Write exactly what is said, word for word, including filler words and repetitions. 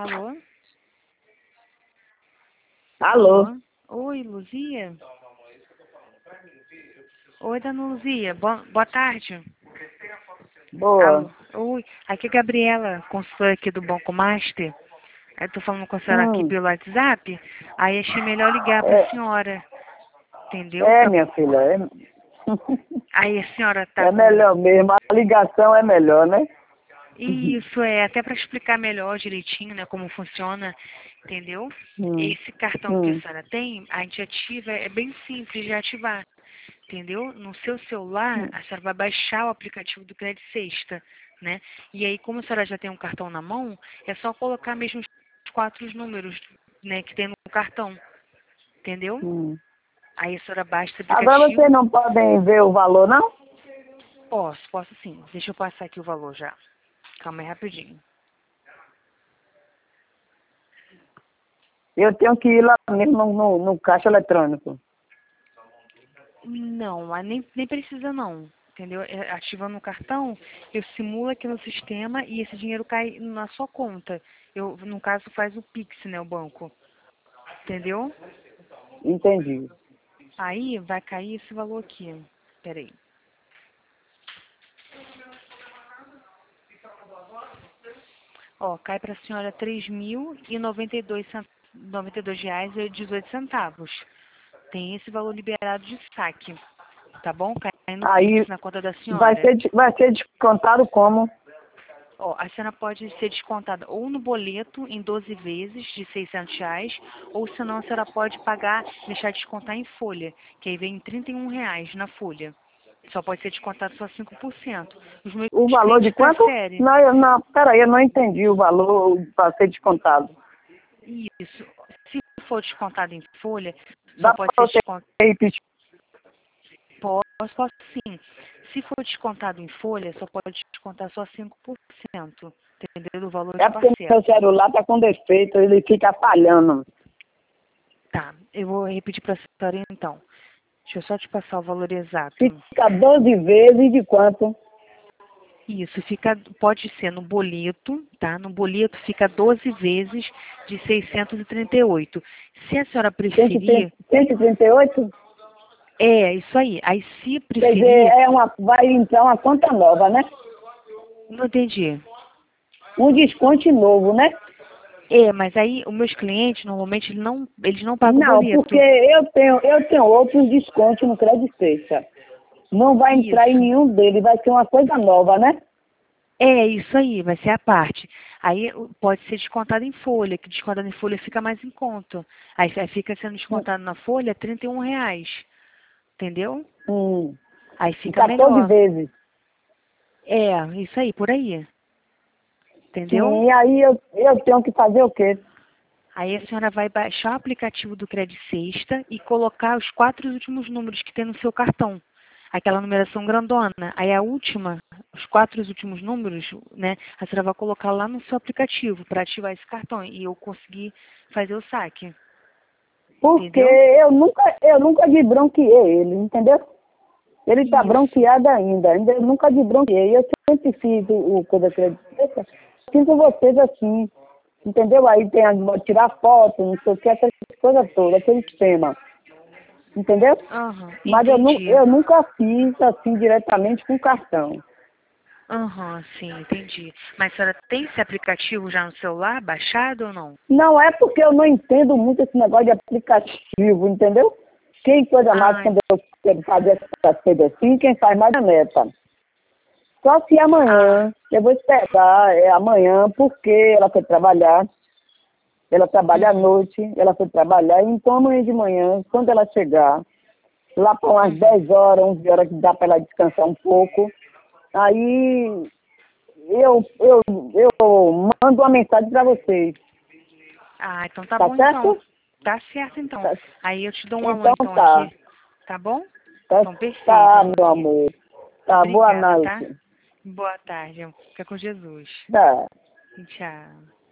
Alô? Alô? Alô? Oi, Luzia? Oi, dona Luzia. Boa, boa tarde. Alô? Boa. Oi, aqui é a Gabriela, consultora aqui do Banco Master. Eu tô falando com a senhora aqui Hum, pelo WhatsApp. Aí achei melhor ligar para a é, senhora. Entendeu? é, Pra... minha filha, é, Aí a senhora tá é com... melhor mesmo. A ligação é melhor, né? Isso, é até para explicar melhor direitinho, né, como funciona, entendeu? Hum, Esse cartão que a hum, senhora tem, a gente ativa, é bem simples de ativar, entendeu? No seu celular, a senhora vai baixar o aplicativo do Crédito Sexta, né? E aí, como a senhora já tem um cartão na mão, é só colocar mesmo os quatro números, né, que tem no cartão, entendeu? hum. Aí a senhora baixa esse Agora vocês aplicativo. não podem ver o valor, não? Posso, posso sim. Deixa eu passar aqui o valor já. Calma aí rapidinho. Eu tenho que ir lá mesmo no, no, no caixa eletrônico. Não, mas nem, nem precisa não. Entendeu? É, ativando o cartão, eu simulo aqui no sistema e esse dinheiro cai na sua conta. Eu, no caso, faz o Pix, né, o banco. Entendeu? Entendi. Aí vai cair esse valor aqui. Peraí. Ó, cai para a senhora três mil e noventa e dois cent- noventa e dois reais e dezoito centavos. Tem esse valor liberado de saque. Tá bom? Cai no Aí Pix, na conta da vai senhora. ser, de- vai ser descontado como? Ó, a senhora pode ser descontada ou no boleto em doze vezes de seiscentos reais, ou senão a senhora pode pagar, deixar descontar em folha, que aí vem trinta e um reais na folha. Só pode ser descontado só cinco por cento. Os meus O valor de clientes quanto? preferem Não, eu não, peraí, eu não entendi o valor para ser descontado. isso. Se for descontado em folha, só Dá pode ser para você descontado. repetir? Posso, posso sim. Se for descontado em folha, só pode descontar só cinco por cento, entendeu? Do valor É de porque meu parcela. celular está com defeito, ele fica falhando. Tá, eu vou repetir para a senhora então. Deixa eu só te passar o valor exato. Fica doze vezes de quanto? Isso, fica, pode ser no boleto, tá? No boleto fica doze vezes de seiscentos e trinta e oito. Se a senhora cento e trinta preferir, cento e trinta e oito? é isso aí. Aí se Quer dizer, preferir, é uma, vai entrar uma conta nova, né? não entendi. Um desconto novo, né? É, mas aí os meus clientes normalmente eles não, eles não pagam Não, porque boleto. eu tenho, eu tenho outros descontos no Crédito Sexta. Não vai entrar em Isso. nenhum deles, vai ser uma coisa nova, né? É, isso aí, vai ser a parte. Aí o- pode ser descontado em folha, que descontado em folha fica mais em conta. Aí fi- fica sendo descontado na folha trinta e um reais, entendeu? Hum, Aí em fica quatorze melhor. vezes. É, isso aí, por aí, entendeu? Sim, e aí eu, eu tenho que fazer o quê? Aí a senhora vai baixar o aplicativo do Crédito Sexta e colocar os quatro últimos números que tem no seu cartão. Aquela numeração grandona. Aí a última, os quatro últimos números, né, a senhora vai colocar lá no seu aplicativo para ativar esse cartão e eu conseguir fazer o saque. Porque Entendeu? eu nunca, eu nunca desbronqueei ele, entendeu? Ele está Isso. bronqueado ainda, ainda eu nunca desbronqueei. Eu sempre fiz o, o Coisa Crédito. Fiz com vocês assim, entendeu? Aí tem a tirar foto, não sei o que, aquelas coisas todas, aquele esquema, entendeu? Aham, Mas eu, nu, entendi. eu nunca fiz assim diretamente com cartão. Aham, sim, entendi. Mas a senhora tem esse aplicativo já no celular, baixado ou não? Não é porque eu não entendo muito esse negócio de aplicativo, entendeu? Quem coisa mais Ah, quando eu quero fazer essas coisas assim, quem faz mais é a neta. Só se ah, amanhã, eu vou esperar, é amanhã, porque ela foi trabalhar, ela trabalha à uhum, noite, ela foi trabalhar, então amanhã de manhã, quando ela chegar, lá para umas uhum. dez horas, onze horas, que dá para ela descansar um pouco, aí eu, eu, eu mando uma mensagem para vocês, Ah, então tá tá bom então. certo? Tá certo então. Tá- Aí eu te dou um alô Então então tá, aqui. Tá bom? tá, Então perfeito, tá, dona meu Luzia. amor, tá, boa Obrigada, tá? noite, Boa tarde. Fica com Jesus. tá. Tchau.